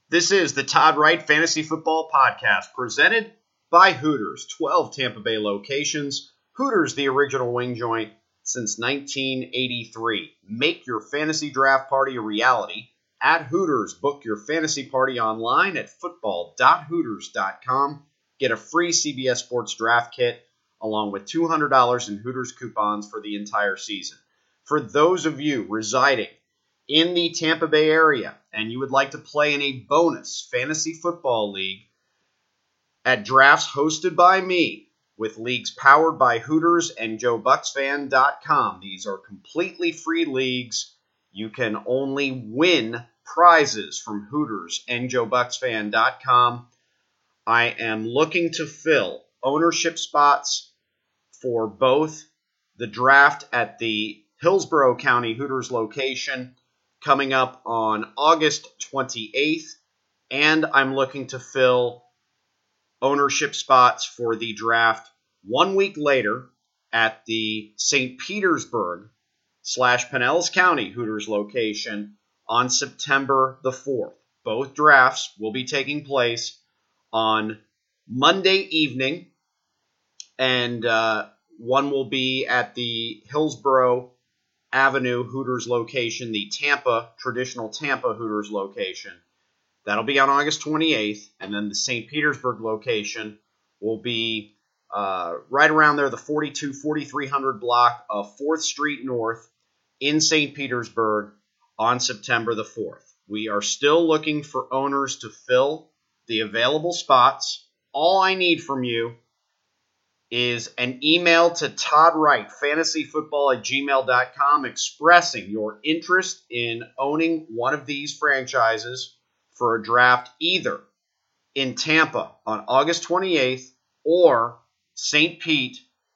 This is the Todd Wright Fantasy Football Podcast, presented by Hooters. 12 Tampa Bay locations. Hooters, the original wing joint since 1983. Make your fantasy draft party a reality at Hooters. Book your fantasy party online at football.hooters.com. Get a free CBS Sports draft kit along with $200 in Hooters coupons for the entire season. For those of you residing in the Tampa Bay area and you would like to play in a bonus fantasy football league at drafts hosted by me with leagues powered by Hooters and JoeBucksFan.com. These are completely free leagues. You can only win prizes from Hooters and JoeBucksFan.com. I am looking to fill ownership spots for both the draft at the Hillsborough County Hooters location coming up on August 28th, and I'm looking to fill ownership spots for the draft 1 week later at the St. Petersburg / Pinellas County Hooters location on September the 4th. Both drafts will be taking place on Monday evening, and one will be at the Hillsborough Avenue Hooters location, the traditional Tampa Hooters location. That'll be on August 28th, and then the St. Petersburg location will be right around there, the 4300 block of 4th Street North in St. Petersburg on September the 4th. We are still looking for owners to fill the available spots. All I need from you is an email to Todd Wright, fantasyfootball@gmail.com, expressing your interest in owning one of these franchises for a draft either in Tampa on August 28th or St. Pete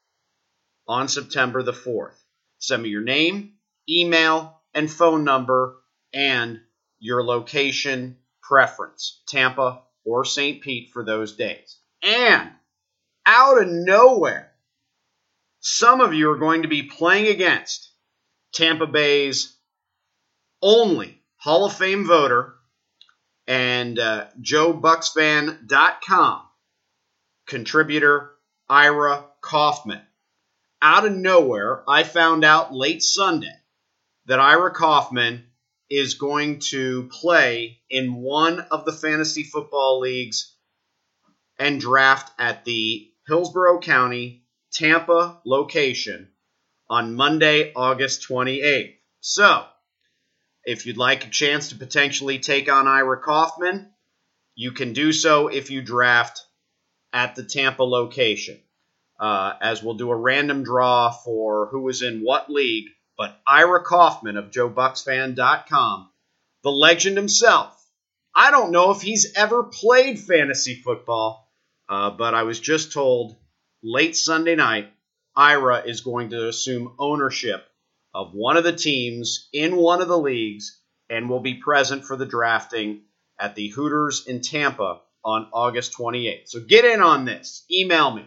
on September the 4th. Send me your name, email, and phone number, and your location preference, Tampa or St. Pete for those days. And out of nowhere, some of you are going to be playing against Tampa Bay's only Hall of Fame voter and JoeBucksFan.com contributor Ira Kaufman. Out of nowhere, I found out late Sunday that Ira Kaufman is going to play in one of the fantasy football leagues and draft at the Hillsborough County, Tampa location on Monday, August 28th. So, if you'd like a chance to potentially take on Ira Kaufman, you can do so if you draft at the Tampa location, as we'll do a random draw for who is in what league. But Ira Kaufman of JoeBucksFan.com, the legend himself, I don't know if he's ever played fantasy football, but I was just told late Sunday night, Ira is going to assume ownership of one of the teams in one of the leagues and will be present for the drafting at the Hooters in Tampa on August 28th. So get in on this. Email me,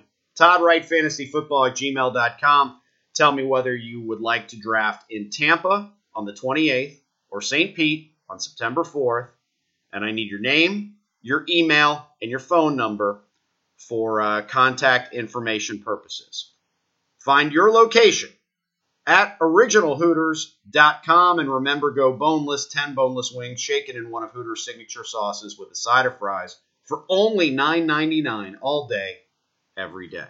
ToddWrightFantasyFootball@gmail.com. Tell me whether you would like to draft in Tampa on the 28th or St. Pete on September 4th. And I need your name, your email, and your phone number for contact information purposes. Find your location at originalhooters.com, and remember, go boneless, 10 boneless wings shaken in one of Hooters' signature sauces with a side of fries for only $9.99 all day, every day.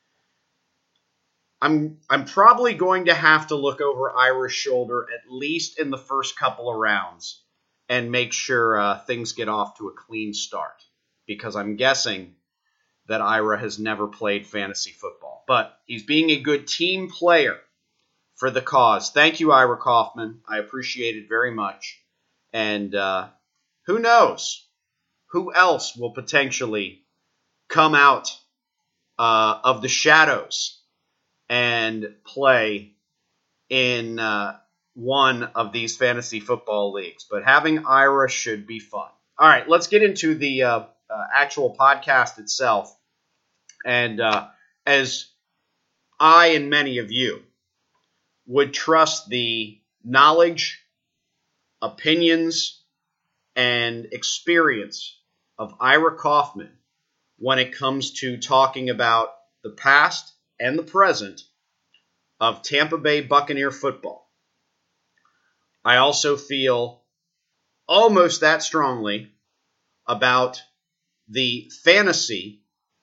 I'm probably going to have to look over Ira's shoulder at least in the first couple of rounds and make sure things get off to a clean start, because I'm guessing that Ira has never played fantasy football. But he's being a good team player for the cause. Thank you, Ira Kaufman. I appreciate it very much. And who knows? Who else will potentially come out of the shadows and play in one of these fantasy football leagues? But having Ira should be fun. All right, let's get into the actual podcast itself. And as I and many of you would trust the knowledge, opinions, and experience of Ira Kaufman when it comes to talking about the past and the present of Tampa Bay Buccaneer football. I also feel almost that strongly about the fantasy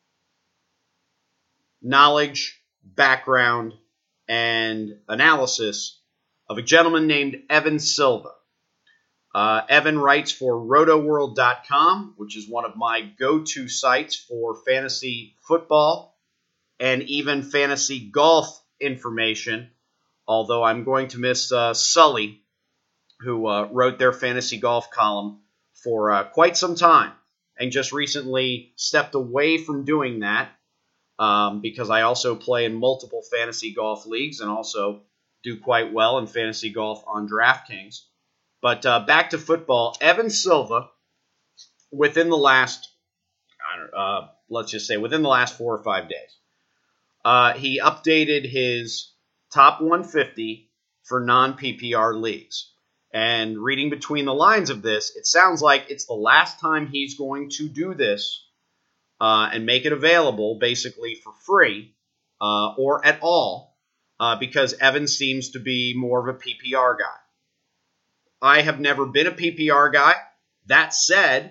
knowledge, background, and analysis of a gentleman named Evan Silva. Evan writes for rotoworld.com, which is one of my go-to sites for fantasy football and even fantasy golf information, although I'm going to miss Sully, who wrote their fantasy golf column for quite some time and just recently stepped away from doing that because I also play in multiple fantasy golf leagues and also do quite well in fantasy golf on DraftKings. But back to football, Evan Silva, within the last, let's just say within the last 4 or 5 days, he updated his top 150 for non-PPR leagues. And reading between the lines of this, it sounds like it's the last time he's going to do this and make it available basically for free or at all because Evan seems to be more of a PPR guy. I have never been a PPR guy. That said,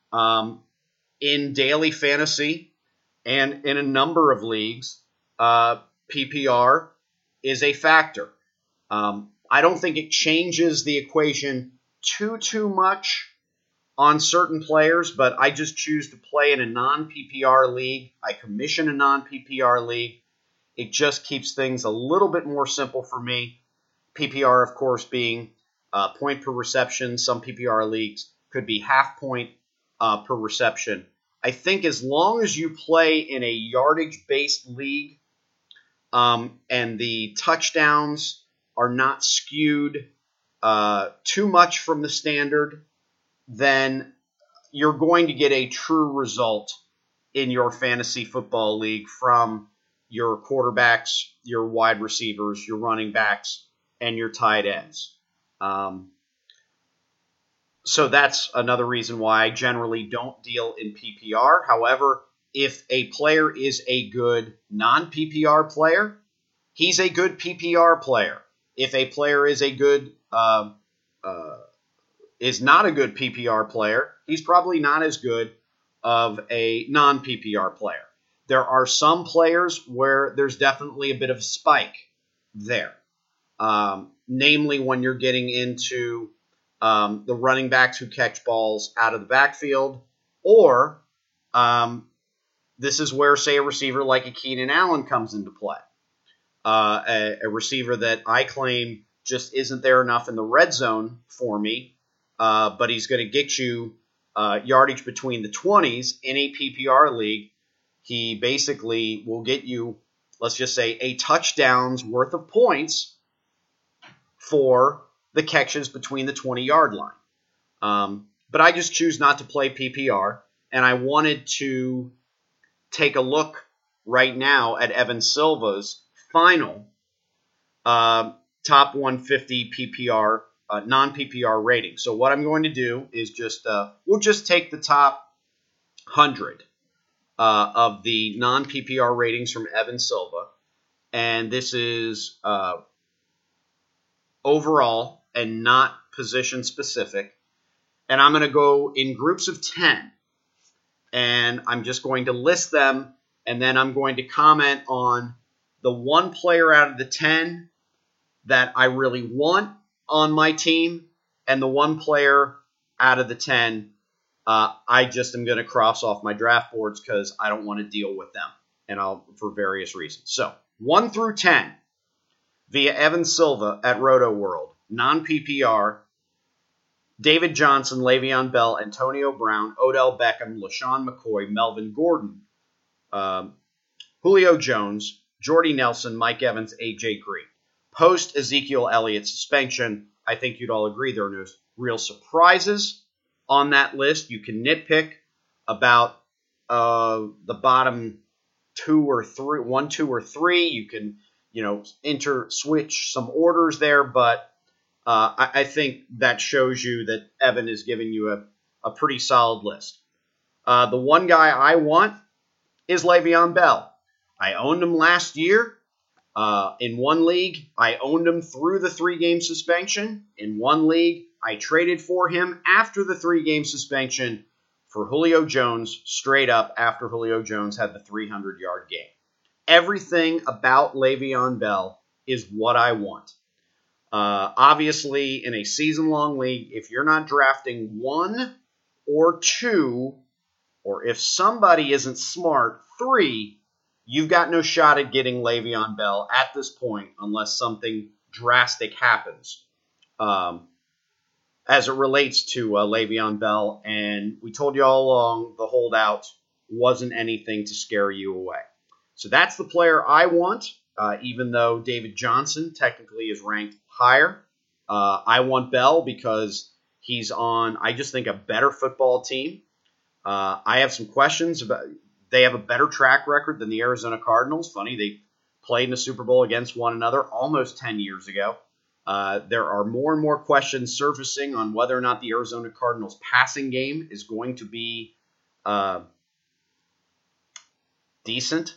in daily fantasy and in a number of leagues, PPR is a factor. I don't think it changes the equation too much on certain players, but I just choose to play in a non-PPR league. I commission a non-PPR league. It just keeps things a little bit more simple for me. PPR, of course, being point per reception. Some PPR leagues could be half point per reception. I think as long as you play in a yardage-based league and the touchdowns are not skewed too much from the standard, then you're going to get a true result in your fantasy football league from your quarterbacks, your wide receivers, your running backs, and your tight ends. So that's another reason why I generally don't deal in PPR. However, if a player is a good non-PPR player, he's a good PPR player. If a player is a good is not a good PPR player, he's probably not as good of a non-PPR player. There are some players where there's definitely a bit of a spike there. Namely when you're getting into the running backs who catch balls out of the backfield, or this is where, say, a receiver like a Keenan Allen comes into play. A receiver that I claim just isn't there enough in the red zone for me, but he's going to get you yardage between the 20s in a PPR league. He basically will get you, let's just say, a touchdown's worth of points for the catches between the 20-yard line. But I just choose not to play PPR, and I wanted to take a look right now at Evan Silva's final top 150 PPR, non-PPR rating. So what I'm going to do is we'll just take the top 100 of the non-PPR ratings from Evan Silva, and this is overall and not position specific. And I'm going to go in groups of 10, and I'm just going to list them, and then I'm going to comment on the one player out of the 10 that I really want on my team, and the one player out of the 10 I just am going to cross off my draft boards because I don't want to deal with them, and for various reasons. So 1 through 10 via Evan Silva at Roto World, non-PPR, David Johnson, Le'Veon Bell, Antonio Brown, Odell Beckham, LaShawn McCoy, Melvin Gordon, Julio Jones, Jordy Nelson, Mike Evans, A.J. Green. Post Ezekiel Elliott suspension, I think you'd all agree there are no real surprises on that list. You can nitpick about the bottom 2 or 3, 1, 2, or 3. You can, switch some orders there, but I think that shows you that Evan is giving you a pretty solid list. The one guy I want is Le'Veon Bell. I owned him last year. In one league, I owned him through the 3-game suspension. In one league, I traded for him after the 3-game suspension for Julio Jones, straight up after Julio Jones had the 300-yard game. Everything about Le'Veon Bell is what I want. Obviously, in a season-long league, if you're not drafting 1 or 2, or if somebody isn't smart, 3, you've got no shot at getting Le'Veon Bell at this point unless something drastic happens as it relates to Le'Veon Bell. And we told you all along the holdout wasn't anything to scare you away. So that's the player I want, even though David Johnson technically is ranked higher. I want Bell because he's on, I just think, a better football team. I have some questions about. They have a better track record than the Arizona Cardinals. Funny, they played in the Super Bowl against one another almost 10 years ago. There are more and more questions surfacing on whether or not the Arizona Cardinals passing game is going to be decent,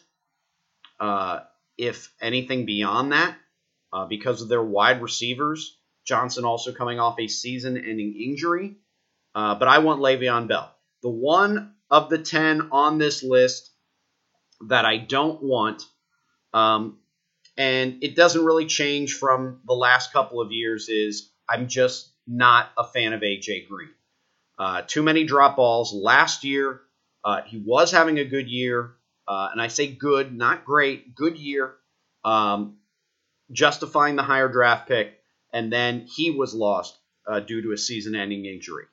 if anything beyond that, because of their wide receivers. Johnson also coming off a season-ending injury. But I want Le'Veon Bell. The one of the 10 on this list that I don't want, and it doesn't really change from the last couple of years, is I'm just not a fan of A.J. Green. Too many drop balls. Last year, he was having a good year, and I say good, not great, good year, justifying the higher draft pick, and then he was lost due to a season-ending injury.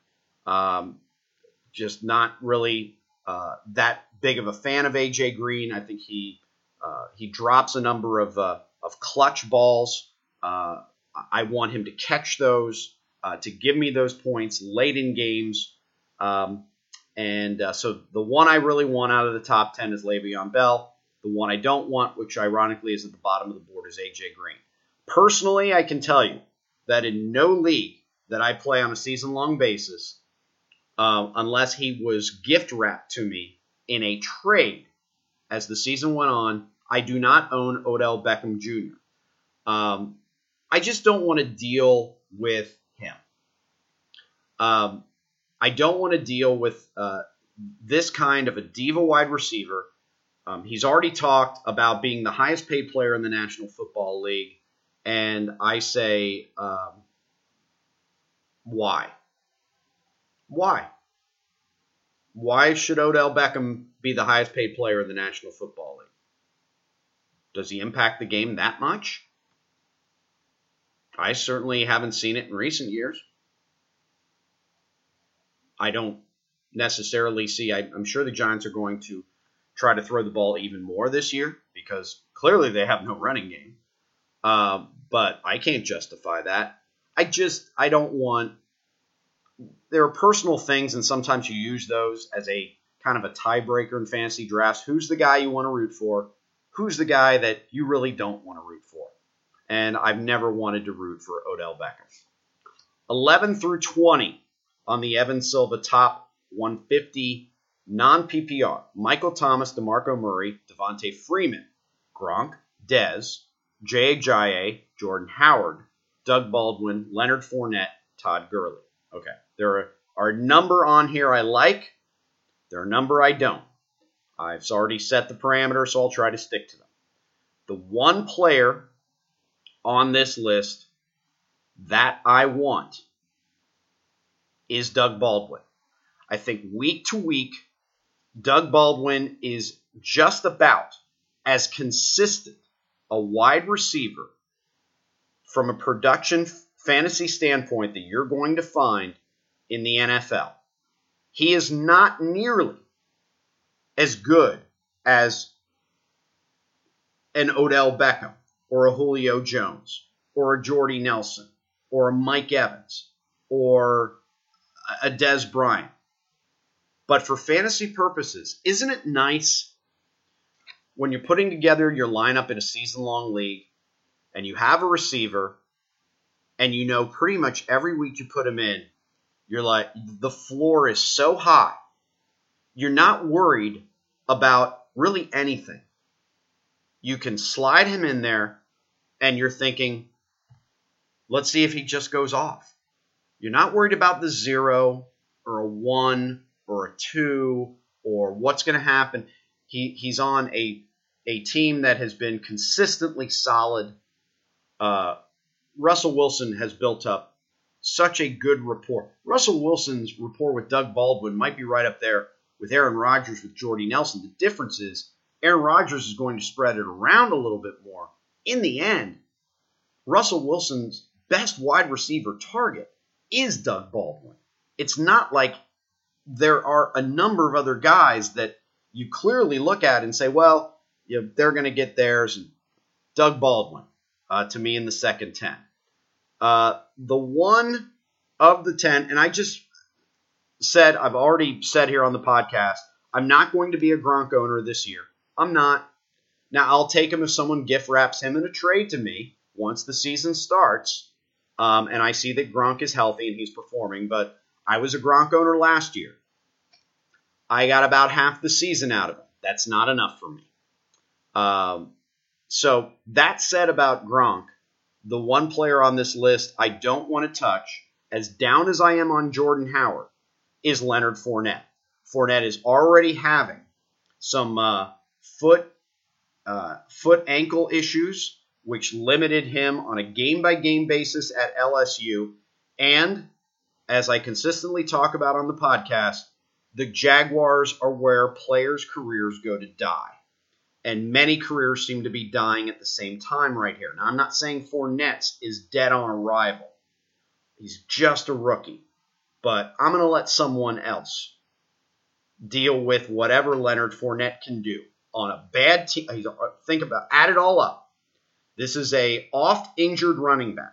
Just not really that big of a fan of A.J. Green. I think he drops a number of clutch balls. I want him to catch those, to give me those points late in games. So the one I really want out of the top 10 is Le'Veon Bell. The one I don't want, which ironically is at the bottom of the board, is A.J. Green. Personally, I can tell you that in no league that I play on a season-long basis, unless he was gift wrapped to me in a trade as the season went on, I do not own Odell Beckham Jr. I just don't want to deal with him. I don't want to deal with this kind of a diva wide receiver. He's already talked about being the highest paid player in the National Football League, and I say, why? Why? Why should Odell Beckham be the highest paid player in the National Football League? Does he impact the game that much? I certainly haven't seen it in recent years. I don't necessarily see, I'm sure the Giants are going to try to throw the ball even more this year because clearly they have no running game. But I can't justify that. I don't want. There are personal things, and sometimes you use those as a kind of a tiebreaker in fantasy drafts. Who's the guy you want to root for? Who's the guy that you really don't want to root for? And I've never wanted to root for Odell Beckham. 11 through 20 on the Evan Silva top 150 non-PPR. Michael Thomas, DeMarco Murray, Devontae Freeman, Gronk, Dez, Jay Ajayi, Jordan Howard, Doug Baldwin, Leonard Fournette, Todd Gurley. Okay, there are a number on here I like. There are a number I don't. I've already set the parameters, so I'll try to stick to them. The one player on this list that I want is Doug Baldwin. I think week to week, Doug Baldwin is just about as consistent a wide receiver from a production fantasy standpoint that you're going to find in the NFL. He is not nearly as good as an Odell Beckham or a Julio Jones or a Jordy Nelson or a Mike Evans or a Dez Bryant. But for fantasy purposes, isn't it nice when you're putting together your lineup in a season-long league and you have a receiver and you know pretty much every week you put him in, you're like, the floor is so high. You're not worried about really anything. You can slide him in there, and you're thinking, let's see if he just goes off. You're not worried about the 0 or a 1 or a 2 or what's going to happen. He's on a team that has been consistently solid. Russell Wilson has built up such a good rapport. Russell Wilson's rapport with Doug Baldwin might be right up there with Aaron Rodgers with Jordy Nelson. The difference is Aaron Rodgers is going to spread it around a little bit more. In the end, Russell Wilson's best wide receiver target is Doug Baldwin. It's not like there are a number of other guys that you clearly look at and say, well, they're going to get theirs. And Doug Baldwin, to me, in the second 10. The one of the 10, and I just said, I've already said here on the podcast, I'm not going to be a Gronk owner this year. I'm not. Now, I'll take him if someone gift wraps him in a trade to me once the season starts, and I see that Gronk is healthy and he's performing, but I was a Gronk owner last year. I got about half the season out of him. That's not enough for me. So that said about Gronk, the one player on this list I don't want to touch, as down as I am on Jordan Howard, is Leonard Fournette. Fournette is already having some foot ankle issues, which limited him on a game-by-game basis at LSU. And, as I consistently talk about on the podcast, the Jaguars are where players' careers go to die. And many careers seem to be dying at the same time right here. Now, I'm not saying Fournette's is dead on arrival. He's just a rookie. But I'm going to let someone else deal with whatever Leonard Fournette can do on a bad team. Think about, add it all up. This is a oft-injured running back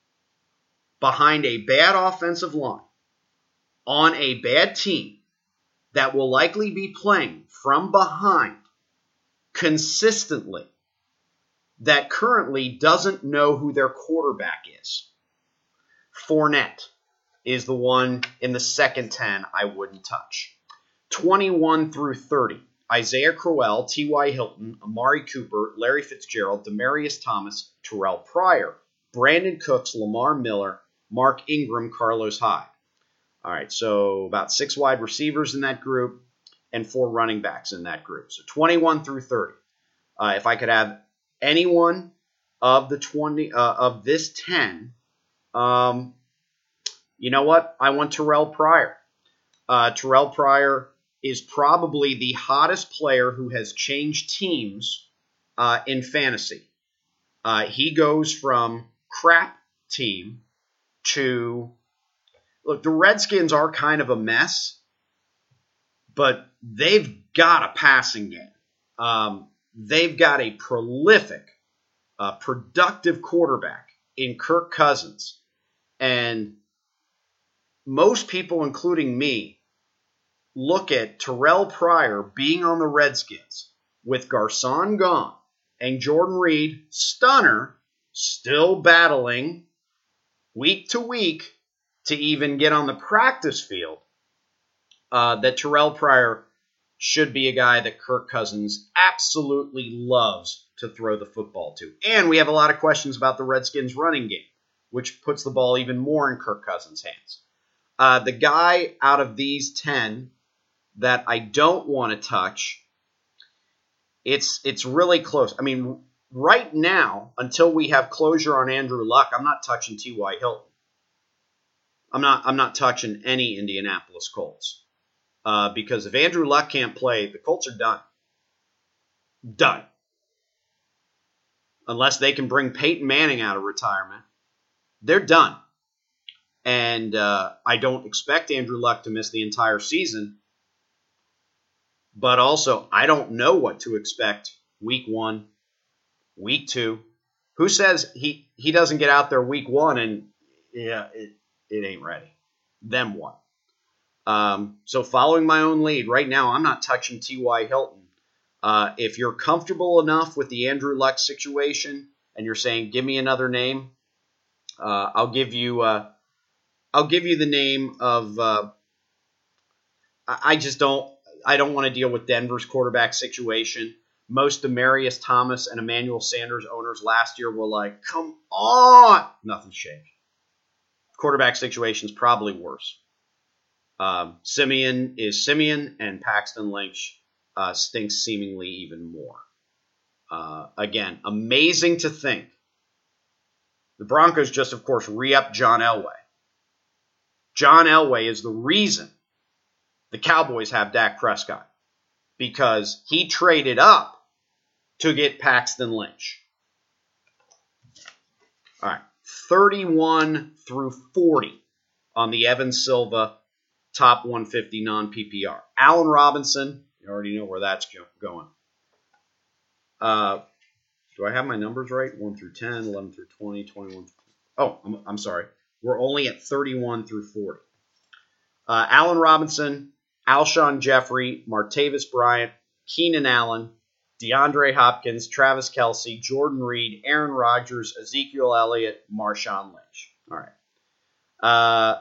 behind a bad offensive line on a bad team that will likely be playing from behind consistently, that currently doesn't know who their quarterback is. Fournette is the one in the second 10 I wouldn't touch. 21 through 30. Isaiah Crowell, T.Y. Hilton, Amari Cooper, Larry Fitzgerald, Demaryius Thomas, Terrell Pryor, Brandon Cooks, Lamar Miller, Mark Ingram, Carlos Hyde. All right, so about 6 wide receivers in that group and 4 running backs in that group. So 21 through 30. If I could have anyone of the 20 of this 10, you know what? I want Terrell Pryor. Terrell Pryor is probably the hottest player who has changed teams in fantasy. He goes from crap team to, look, the Redskins are kind of a mess, but they've got a passing game. They've got a prolific, productive quarterback in Kirk Cousins. And most people, including me, look at Terrell Pryor being on the Redskins with Garcon gone and Jordan Reed, stunner, still battling week to week to even get on the practice field, that Terrell Pryor should be a guy that Kirk Cousins absolutely loves to throw the football to. And we have a lot of questions about the Redskins' running game, which puts the ball even more in Kirk Cousins' hands. The guy out of these 10 that I don't want to touch, it's really close. I mean, right now, until we have closure on Andrew Luck, I'm not touching T.Y. Hilton. I'm not touching any Indianapolis Colts. Because if Andrew Luck can't play, the Colts are done. Done. Unless they can bring Peyton Manning out of retirement, they're done. And I don't expect Andrew Luck to miss the entire season. But also, I don't know what to expect week 1, week 2. Who says he doesn't get out there week 1 and it ain't ready? Them what? So following my own lead, right now I'm not touching T.Y. Hilton. If you're comfortable enough with the Andrew Luck situation and you're saying, give me another name, I'll give you the name of. I don't want to deal with Denver's quarterback situation. Most Demarius Thomas and Emmanuel Sanders owners last year were like, "Come on!" Nothing's changed. Quarterback situation's probably worse. Simeon is Simeon, and Paxton Lynch stinks seemingly even more. Again, amazing to think. The Broncos just, of course, re-upped John Elway. John Elway is the reason the Cowboys have Dak Prescott, because he traded up to get Paxton Lynch. All right, 31 through 40 on the Evan Silva top 150 non-PPR. Allen Robinson, you already know where that's going. Do I have my numbers right? 1 through 10, 11 through 20, 21 through... Oh, I'm sorry. We're only at 31 through 40. Allen Robinson, Alshon Jeffrey, Martavis Bryant, Keenan Allen, DeAndre Hopkins, Travis Kelce, Jordan Reed, Aaron Rodgers, Ezekiel Elliott, Marshawn Lynch. All right.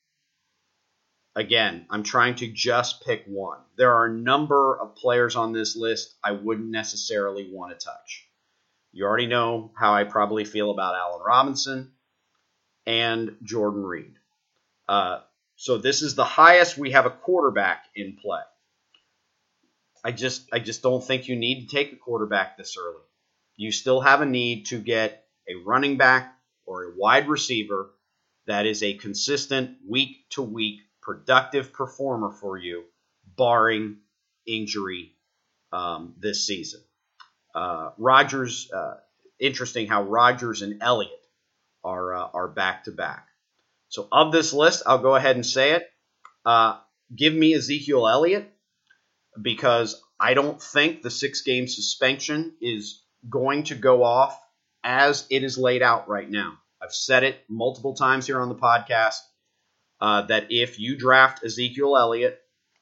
Again, I'm trying to just pick one. There are a number of players on this list I wouldn't necessarily want to touch. You already know how I probably feel about Allen Robinson and Jordan Reed. So this is the highest we have a quarterback in play. I just don't think you need to take a quarterback this early. You still have a need to get a running back or a wide receiver that is a consistent week-to-week productive performer for you, barring injury this season. Rodgers, interesting how Rodgers and Elliott are back-to-back. So of this list, I'll go ahead and say it. Give me Ezekiel Elliott, because I don't think the 6-game suspension is going to go off as it is laid out right now. I've said it multiple times here on the podcast that if you draft Ezekiel Elliott,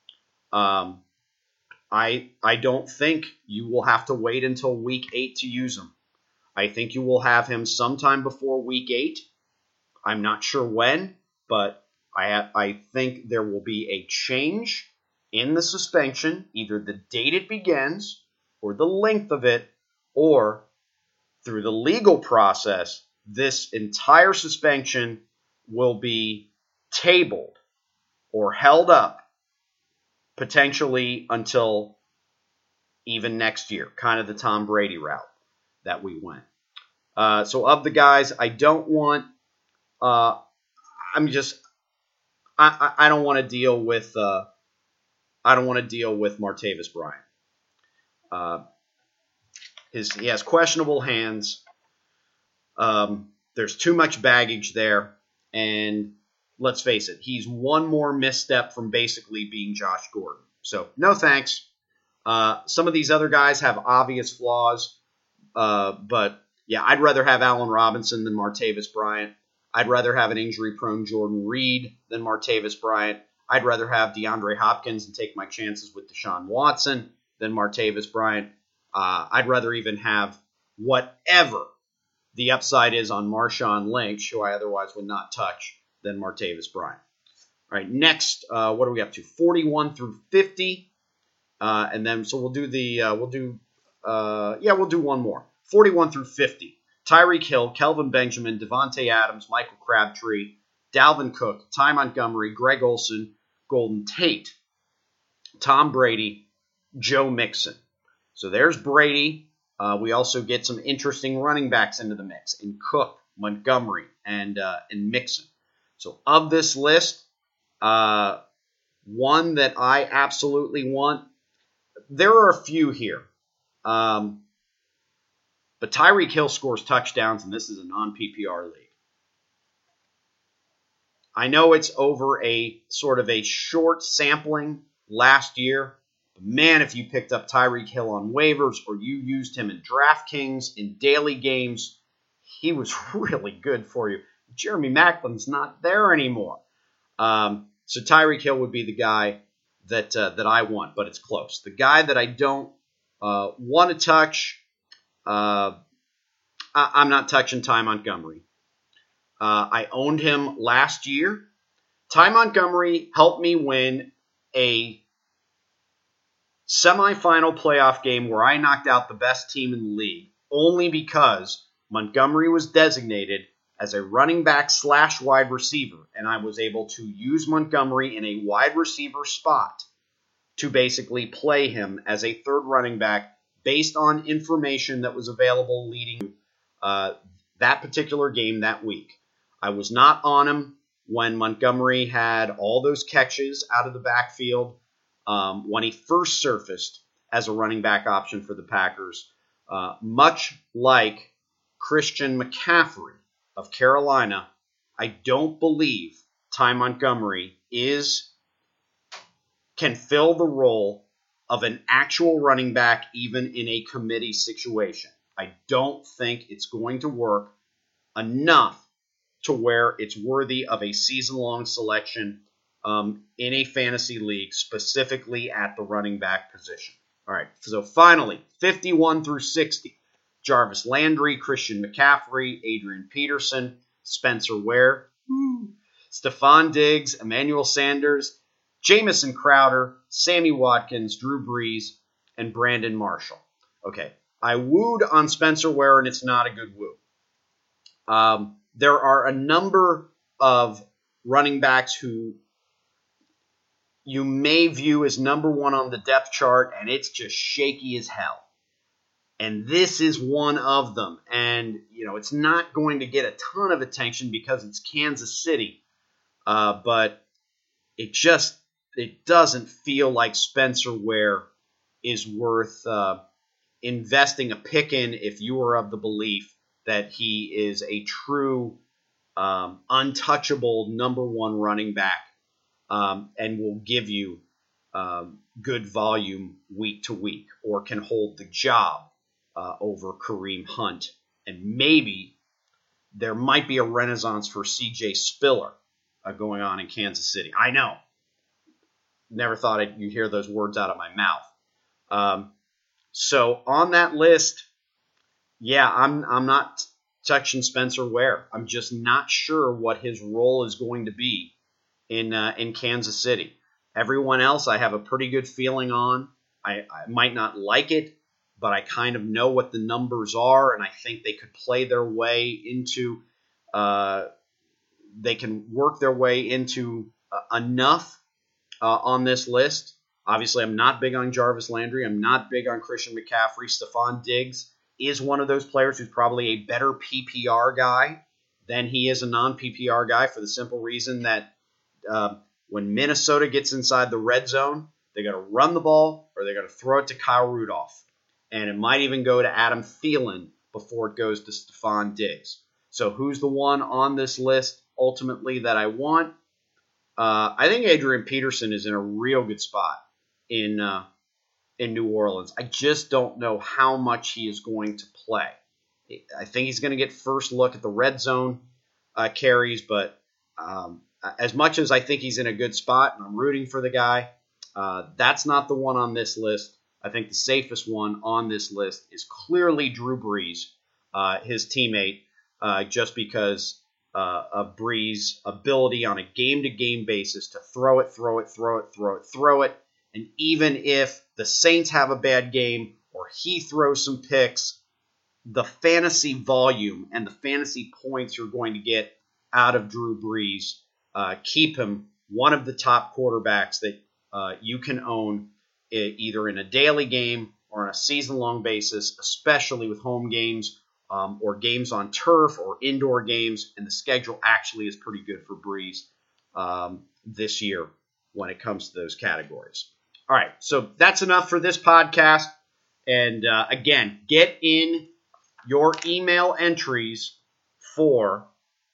I don't think you will have to wait until week 8 to use him. I think you will have him sometime before week 8. I'm not sure when, but I think there will be a change in the suspension, either the date it begins or the length of it, or through the legal process, this entire suspension will be tabled or held up potentially until even next year, kind of the Tom Brady route that we went. So of the guys I don't want, I don't want to deal with Martavis Bryant. He has questionable hands. There's too much baggage there, and let's face it, he's one more misstep from basically being Josh Gordon. So no thanks. Some of these other guys have obvious flaws, but yeah, I'd rather have Allen Robinson than Martavis Bryant. I'd rather have an injury-prone Jordan Reed than Martavis Bryant. I'd rather have DeAndre Hopkins and take my chances with Deshaun Watson than Martavis Bryant. I'd rather even have whatever the upside is on Marshawn Lynch, who I otherwise would not touch, than Martavis Bryant. All right, next, what are we up to? 41 through 50, and then so we'll do one more. 41 through 50. Tyreek Hill, Kelvin Benjamin, Devontae Adams, Michael Crabtree, Dalvin Cook, Ty Montgomery, Greg Olsen, Golden Tate, Tom Brady, Joe Mixon. So there's Brady. We also get some interesting running backs into the mix in Cook, Montgomery, and Mixon. So of this list, one that I absolutely want, there are a few here. But Tyreek Hill scores touchdowns, and this is a non-PPR league. I know it's over a sort of a short sampling last year. But man, if you picked up Tyreek Hill on waivers or you used him in DraftKings in daily games, he was really good for you. Jeremy Macklin's not there anymore. So Tyreek Hill would be the guy that I want, but it's close. The guy that I don't want to touch, I'm not touching Ty Montgomery. I owned him last year. Ty Montgomery helped me win a semifinal playoff game where I knocked out the best team in the league only because Montgomery was designated as a running back / wide receiver, and I was able to use Montgomery in a wide receiver spot to basically play him as a third running back based on information that was available leading that particular game that week. I was not on him when Montgomery had all those catches out of the backfield when he first surfaced as a running back option for the Packers. Much like Christian McCaffrey of Carolina, I don't believe Ty Montgomery can fill the role of an actual running back even in a committee situation. I don't think it's going to work enough to where it's worthy of a season-long selection in a fantasy league, specifically at the running back position. All right, so finally, 51 through 60. Jarvis Landry, Christian McCaffrey, Adrian Peterson, Spencer Ware, Stephon Diggs, Emmanuel Sanders, Jamison Crowder, Sammy Watkins, Drew Brees, and Brandon Marshall. Okay, I wooed on Spencer Ware, and it's not a good woo. There are a number of running backs who you may view as number one on the depth chart, and it's just shaky as hell. And this is one of them. And, it's not going to get a ton of attention because it's Kansas City. But it doesn't feel like Spencer Ware is worth investing a pick in if you are of the belief that he is a true untouchable number one running back and will give you good volume week to week or can hold the job over Kareem Hunt. And maybe there might be a renaissance for C.J. Spiller going on in Kansas City. I know. Never thought you'd hear those words out of my mouth. So on that list, yeah, I'm not touching Spencer Ware. I'm just not sure what his role is going to be in Kansas City. Everyone else I have a pretty good feeling on. I might not like it, but I kind of know what the numbers are, and I think they could play their way into they can work their way into enough on this list. Obviously, I'm not big on Jarvis Landry. I'm not big on Christian McCaffrey. Stephon Diggs is one of those players who's probably a better PPR guy than he is a non-PPR guy for the simple reason that when Minnesota gets inside the red zone, they're going to run the ball or they're going to throw it to Kyle Rudolph. And it might even go to Adam Thielen before it goes to Stephon Diggs. So who's the one on this list ultimately that I want? I think Adrian Peterson is in a real good spot in New Orleans. I just don't know how much he is going to play. I think he's going to get first look at the red zone carries, but as much as I think he's in a good spot and I'm rooting for the guy, that's not the one on this list. I think the safest one on this list is clearly Drew Brees, his teammate, just because of Brees' ability on a game-to-game basis to throw it. And even if the Saints have a bad game or he throws some picks, the fantasy volume and the fantasy points you're going to get out of Drew Brees keep him one of the top quarterbacks that you can own either in a daily game or on a season-long basis, especially with home games or games on turf or indoor games. And the schedule actually is pretty good for Brees this year when it comes to those categories. All right, so that's enough for this podcast. And again, get in your email entries for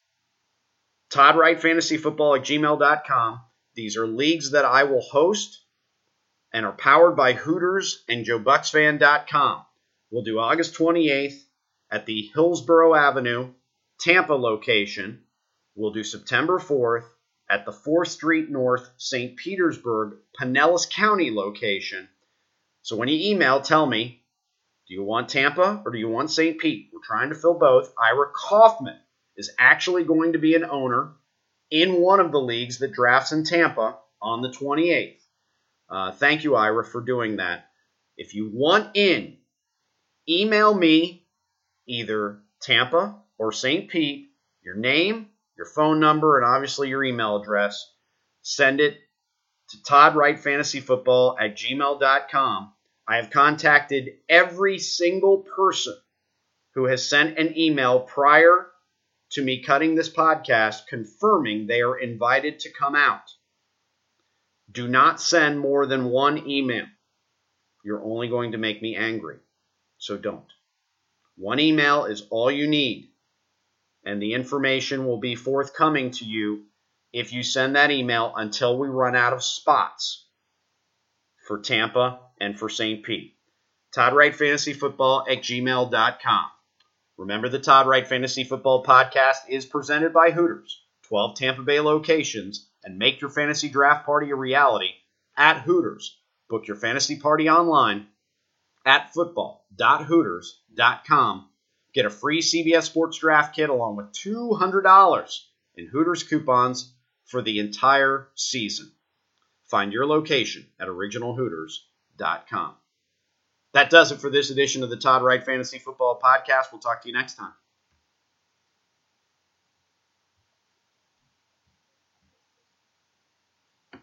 ToddWrightFantasyFootball@gmail.com. These are leagues that I will host and are powered by Hooters and JoeBucksFan.com. We'll do August 28th at the Hillsborough Avenue, Tampa location. We'll do September 4th at the 4th Street North, St. Petersburg, Pinellas County location. So when you email, tell me, do you want Tampa or do you want St. Pete? We're trying to fill both. Ira Kaufman is actually going to be an owner in one of the leagues that drafts in Tampa on the 28th. Thank you, Ira, for doing that. If you want in, email me either Tampa or St. Pete, your name, your phone number, and obviously your email address. Send it to toddwrightfantasyfootball@gmail.com. I have contacted every single person who has sent an email prior to me cutting this podcast confirming they are invited to come out. Do not send more than one email. You're only going to make me angry, so don't. One email is all you need, and the information will be forthcoming to you if you send that email until we run out of spots for Tampa and for St. Pete. ToddWrightFantasyFootball@gmail.com. Remember, the Todd Wright Fantasy Football Podcast is presented by Hooters, 12 Tampa Bay locations, and make your fantasy draft party a reality at Hooters. Book your fantasy party online at football.hooters.com. Get a free CBS Sports Draft Kit along with $200 in Hooters coupons for the entire season. Find your location at originalhooters.com. That does it for this edition of the Todd Wright Fantasy Football Podcast. We'll talk to you next time.